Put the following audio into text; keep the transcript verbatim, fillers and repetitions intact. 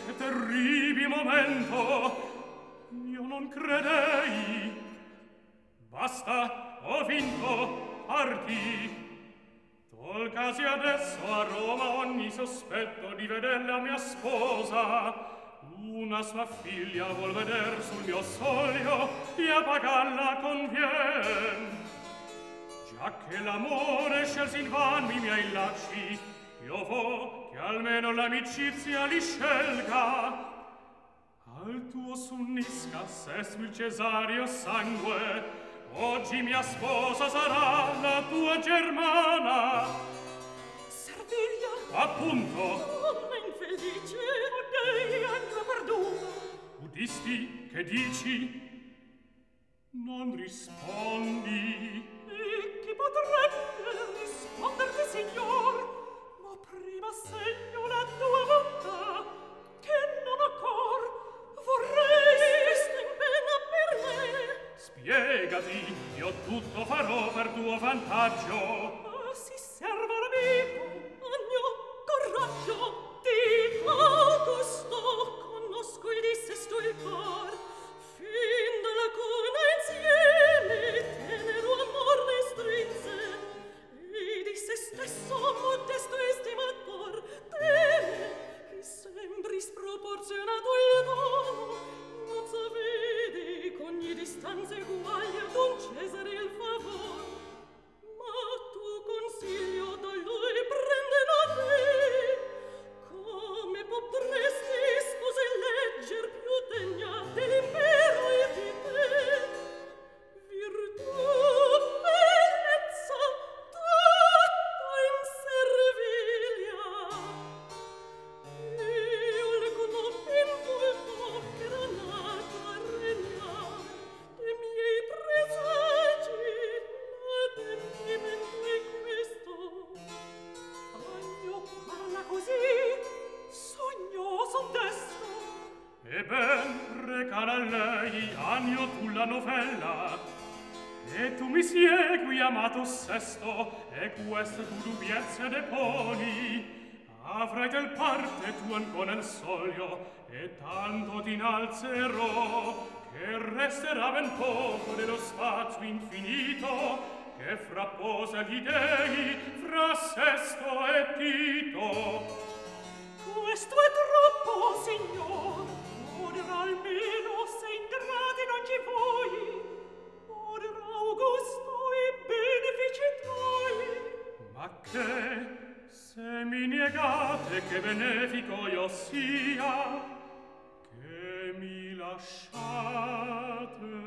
che terribile momento! Io non credei. Basta, ho vinto, parti. Tolcasi adesso a Roma ogni sospetto di vederla mia sposa. Una sua figlia vuol veder sul mio soglio e a pagarla convien. Già che l'amore scelsi in vano i miei lacci, io vo che almeno l'amicizia li scelga. Al tuo sunnisca sesmi il cesario sangue, oggi mia sposa sarà la tua germana. Servilia! Appunto! Donna infelice, odei anche perduto. Udisti che dici? Non rispondi. E chi potrebbe risponderti, signor? Ma prima segno la tua bontà, che non ho cor. Vorrei sto in pena per me. Spiegati, io tutto farò per tuo vantaggio. Ma si serva l'amico, a mio coraggio. Di Augusto conosco il dissesto il cor. Fin dalla cuna insieme tenero amor ne strinse. E di se stesso modesto estimator teme che sembri sproporzionato il dono. Non s'avvede c'ogni distanza eguaglia ad un Cesare il favor. Ma tu consiglio da lui prende da te. Come potresti, sposa, legger più degna dell'impero e di te? Virtù, bellezza, tutto in servilia. Io le conobbi in volto che era nato a regnar. De miei presagi l'adempimento è questo. Agno parla così, sognoso desto. E ben recala a lei, Agno, tu la novella. E tu mi siegui, amato sesto, e queste tu dubiezze deponi. Avrai del parte tu ancora nel soglio, e tanto t'inalzerò, che resterà ben poco dello spazio infinito, che frapposa gli dei fra Sesto e Tito. Questo è troppo, signor. Ora almeno se in gradi non ci vuoi. Ora Augusto i benefici tuoi. Ma che, se mi negate che benefico io sia, che mi lasciate